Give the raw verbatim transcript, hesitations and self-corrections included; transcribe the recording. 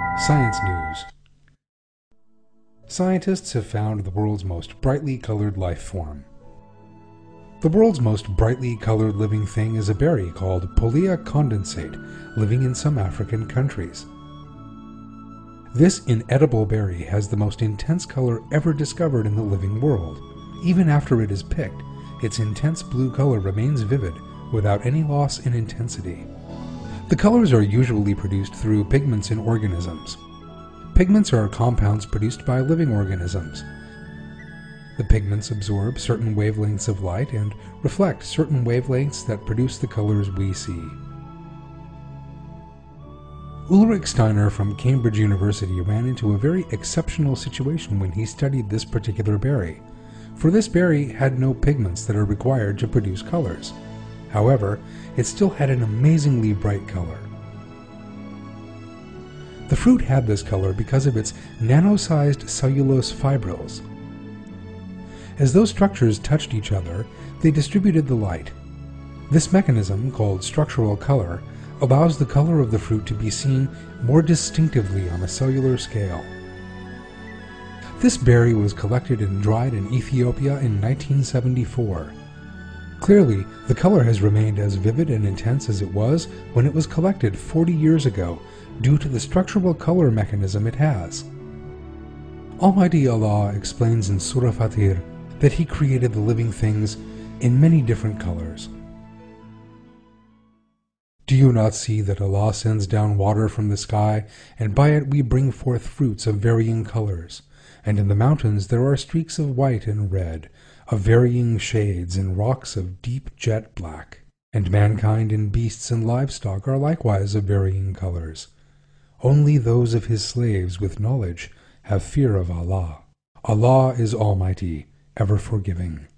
Science News. Scientists have found the world's most brightly colored life form. The world's most brightly colored living thing is a berry called Pollia condensate, living in some African countries. This inedible berry has the most intense color ever discovered in the living world. Even after it is picked, its intense blue color remains vivid without any loss in intensity. The colors are usually produced through pigments in organisms. Pigments are compounds produced by living organisms. The pigments absorb certain wavelengths of light and reflect certain wavelengths that produce the colors we see. Ulrich Steiner from Cambridge University ran into a very exceptional situation when he studied this particular berry, for this berry had no pigments that are required to produce colors. However, it still had an amazingly bright color. The fruit had this color because of its nano-sized cellulose fibrils. As those structures touched each other, they distributed the light. This mechanism, called structural color, allows the color of the fruit to be seen more distinctively on a cellular scale. This berry was collected and dried in Ethiopia in nineteen seventy-four. Clearly, the color has remained as vivid and intense as it was when it was collected forty years ago, due to the structural color mechanism it has. Almighty Allah explains in Surah Fatir that He created the living things in many different colors. Do you not see that Allah sends down water from the sky, and by it we bring forth fruits of varying colors? And in the mountains there are streaks of white and red, of varying shades, and rocks of deep jet black. And mankind and beasts and livestock are likewise of varying colors. Only those of His slaves with knowledge have fear of Allah. Allah is Almighty, ever forgiving.